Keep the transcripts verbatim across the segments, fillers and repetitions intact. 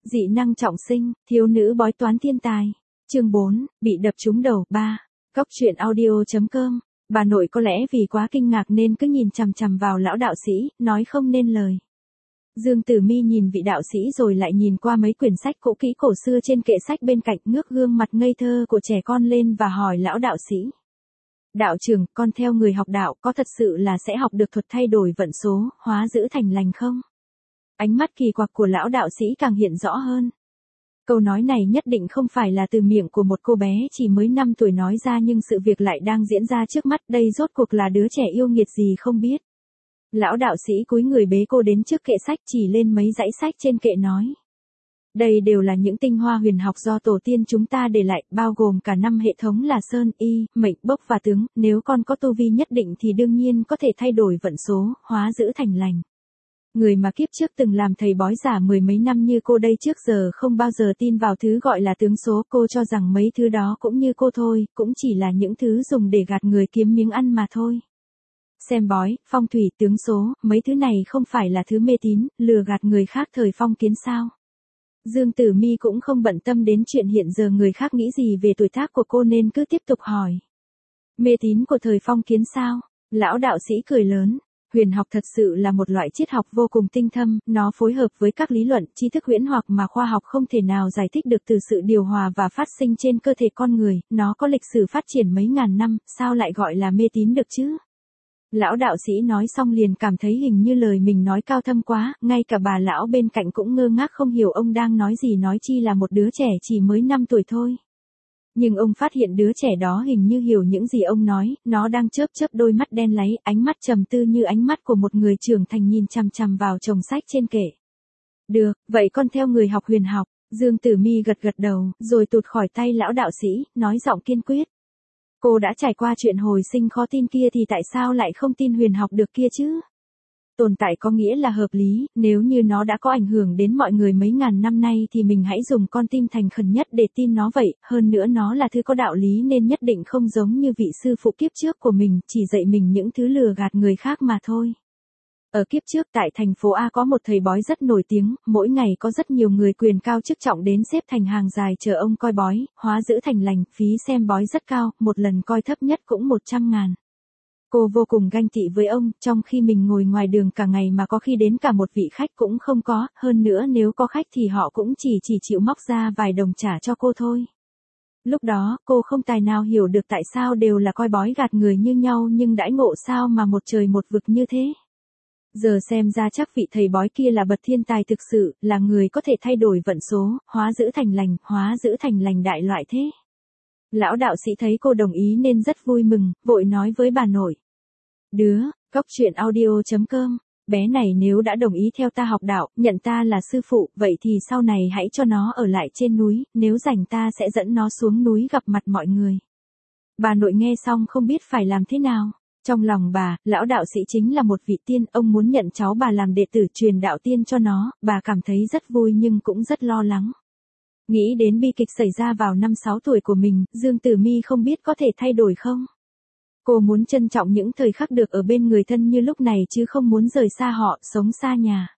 Dị năng trọng sinh, thiếu nữ bói toán thiên tài. Chương bốn, bị đập trúng đầu. ba. Cóc truyện audio chấm com. Bà nội có lẽ vì quá kinh ngạc nên cứ nhìn chằm chằm vào lão đạo sĩ, nói không nên lời. Dương Tử Mi nhìn vị đạo sĩ rồi lại nhìn qua mấy quyển sách cũ kỹ cổ xưa trên kệ sách bên cạnh, ngước gương mặt ngây thơ của trẻ con lên và hỏi lão đạo sĩ. Đạo trưởng, con theo người học đạo có thật sự là sẽ học được thuật thay đổi vận số, hóa dữ thành lành không? Ánh mắt kỳ quặc của lão đạo sĩ càng hiện rõ hơn. Câu nói này nhất định không phải là từ miệng của một cô bé chỉ mới năm tuổi nói ra, nhưng sự việc lại đang diễn ra trước mắt, đây rốt cuộc là đứa trẻ yêu nghiệt gì không biết. Lão đạo sĩ cúi người bế cô đến trước kệ sách, chỉ lên mấy dãy sách trên kệ nói. Đây đều là những tinh hoa huyền học do tổ tiên chúng ta để lại, bao gồm cả năm hệ thống là sơn, y, mệnh, bốc và tướng, nếu con có tu vi nhất định thì đương nhiên có thể thay đổi vận số, hóa dữ thành lành. Người mà kiếp trước từng làm thầy bói giả mười mấy năm như cô đây trước giờ không bao giờ tin vào thứ gọi là tướng số, cô cho rằng mấy thứ đó cũng như cô thôi, cũng chỉ là những thứ dùng để gạt người kiếm miếng ăn mà thôi. Xem bói, phong thủy, tướng số, mấy thứ này không phải là thứ mê tín, lừa gạt người khác thời phong kiến sao? Dương Tử Mi cũng không bận tâm đến chuyện hiện giờ người khác nghĩ gì về tuổi tác của cô nên cứ tiếp tục hỏi. Mê tín của thời phong kiến sao? Lão đạo sĩ cười lớn. Huyền học thật sự là một loại triết học vô cùng tinh thâm, nó phối hợp với các lý luận, tri thức huyễn hoặc mà khoa học không thể nào giải thích được từ sự điều hòa và phát sinh trên cơ thể con người, nó có lịch sử phát triển mấy ngàn năm, sao lại gọi là mê tín được chứ? Lão đạo sĩ nói xong liền cảm thấy hình như lời mình nói cao thâm quá, ngay cả bà lão bên cạnh cũng ngơ ngác không hiểu ông đang nói gì, nói chi là một đứa trẻ chỉ mới năm tuổi thôi. Nhưng ông phát hiện đứa trẻ đó hình như hiểu những gì ông nói, nó đang chớp chớp đôi mắt đen láy, ánh mắt trầm tư như ánh mắt của một người trưởng thành nhìn chằm chằm vào chồng sách trên kệ. Được, vậy con theo người học huyền học. Dương Tử Mi gật gật đầu, rồi tụt khỏi tay lão đạo sĩ, nói giọng kiên quyết. Cô đã trải qua chuyện hồi sinh khó tin kia thì tại sao lại không tin huyền học được kia chứ? Tồn tại có nghĩa là hợp lý, nếu như nó đã có ảnh hưởng đến mọi người mấy ngàn năm nay thì mình hãy dùng con tim thành khẩn nhất để tin nó vậy, hơn nữa nó là thứ có đạo lý nên nhất định không giống như vị sư phụ kiếp trước của mình, chỉ dạy mình những thứ lừa gạt người khác mà thôi. Ở kiếp trước tại thành phố A có một thầy bói rất nổi tiếng, mỗi ngày có rất nhiều người quyền cao chức trọng đến xếp thành hàng dài chờ ông coi bói, hóa dữ thành lành, phí xem bói rất cao, một lần coi thấp nhất cũng một trăm ngàn. Cô vô cùng ganh tị với ông, trong khi mình ngồi ngoài đường cả ngày mà có khi đến cả một vị khách cũng không có, hơn nữa nếu có khách thì họ cũng chỉ chỉ chịu móc ra vài đồng trả cho cô thôi. Lúc đó, cô không tài nào hiểu được tại sao đều là coi bói gạt người như nhau nhưng đãi ngộ sao mà một trời một vực như thế. Giờ xem ra chắc vị thầy bói kia là bậc thiên tài thực sự, là người có thể thay đổi vận số, hóa dữ thành lành, hóa dữ thành lành đại loại thế. Lão đạo sĩ thấy cô đồng ý nên rất vui mừng, vội nói với bà nội. Đứa, cóc truyện audio chấm com, bé này nếu đã đồng ý theo ta học đạo, nhận ta là sư phụ, vậy thì sau này hãy cho nó ở lại trên núi, nếu rảnh ta sẽ dẫn nó xuống núi gặp mặt mọi người. Bà nội nghe xong không biết phải làm thế nào. Trong lòng bà, lão đạo sĩ chính là một vị tiên, ông muốn nhận cháu bà làm đệ tử truyền đạo tiên cho nó, bà cảm thấy rất vui nhưng cũng rất lo lắng. Nghĩ đến bi kịch xảy ra vào năm sáu tuổi của mình, Dương Tử Mi không biết có thể thay đổi không? Cô muốn trân trọng những thời khắc được ở bên người thân như lúc này chứ không muốn rời xa họ, sống xa nhà.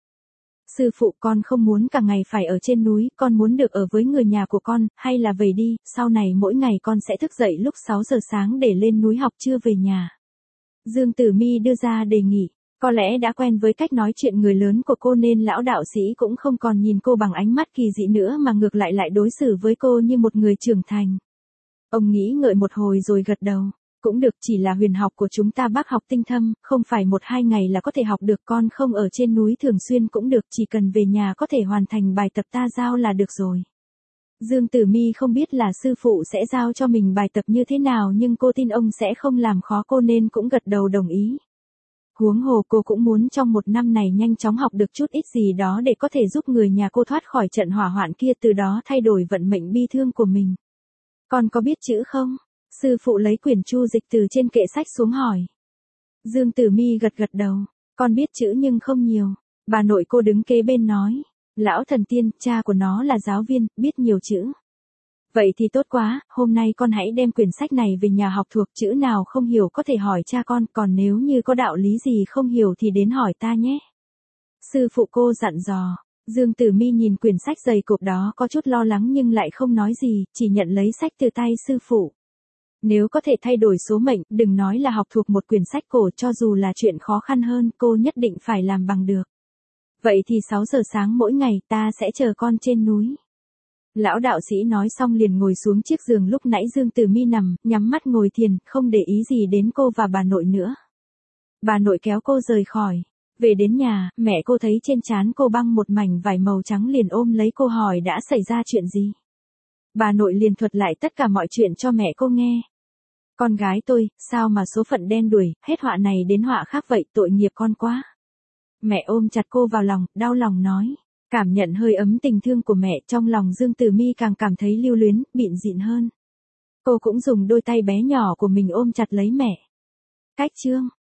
Sư phụ, con không muốn cả ngày phải ở trên núi, con muốn được ở với người nhà của con, hay là về đi, sau này mỗi ngày con sẽ thức dậy lúc sáu giờ sáng để lên núi học trưa về nhà. Dương Tử Mi đưa ra đề nghị, có lẽ đã quen với cách nói chuyện người lớn của cô nên lão đạo sĩ cũng không còn nhìn cô bằng ánh mắt kỳ dị nữa mà ngược lại lại đối xử với cô như một người trưởng thành. Ông nghĩ ngợi một hồi rồi gật đầu, cũng được, chỉ là huyền học của chúng ta bác học tinh thâm, không phải một hai ngày là có thể học được, con không ở trên núi thường xuyên cũng được, chỉ cần về nhà có thể hoàn thành bài tập ta giao là được rồi. Dương Tử Mi không biết là sư phụ sẽ giao cho mình bài tập như thế nào nhưng cô tin ông sẽ không làm khó cô nên cũng gật đầu đồng ý. Huống hồ cô cũng muốn trong một năm này nhanh chóng học được chút ít gì đó để có thể giúp người nhà cô thoát khỏi trận hỏa hoạn kia, từ đó thay đổi vận mệnh bi thương của mình. Con có biết chữ không? Sư phụ lấy quyển chu dịch từ trên kệ sách xuống hỏi. Dương Tử Mi gật gật đầu, con biết chữ nhưng không nhiều. Bà nội cô đứng kế bên nói. Lão thần tiên, cha của nó là giáo viên, biết nhiều chữ. Vậy thì tốt quá, hôm nay con hãy đem quyển sách này về nhà học thuộc, chữ nào không hiểu có thể hỏi cha con, còn nếu như có đạo lý gì không hiểu thì đến hỏi ta nhé. Sư phụ cô dặn dò. Dương Tử Mi nhìn quyển sách dày cộp đó có chút lo lắng nhưng lại không nói gì, chỉ nhận lấy sách từ tay sư phụ. Nếu có thể thay đổi số mệnh, đừng nói là học thuộc một quyển sách cổ, cho dù là chuyện khó khăn hơn, cô nhất định phải làm bằng được. Vậy thì sáu giờ sáng mỗi ngày, ta sẽ chờ con trên núi. Lão đạo sĩ nói xong liền ngồi xuống chiếc giường lúc nãy Dương Tử Mi nằm, nhắm mắt ngồi thiền, không để ý gì đến cô và bà nội nữa. Bà nội kéo cô rời khỏi. Về đến nhà, mẹ cô thấy trên trán cô băng một mảnh vải màu trắng liền ôm lấy cô hỏi đã xảy ra chuyện gì. Bà nội liền thuật lại tất cả mọi chuyện cho mẹ cô nghe. Con gái tôi, sao mà số phận đen đủi, hết họa này đến họa khác vậy, tội nghiệp con quá. Mẹ ôm chặt cô vào lòng, đau lòng nói. Cảm nhận hơi ấm tình thương của mẹ, trong lòng Dương Tử Mi càng cảm thấy lưu luyến, bịn dịn hơn. Cô cũng dùng đôi tay bé nhỏ của mình ôm chặt lấy mẹ. Cách chương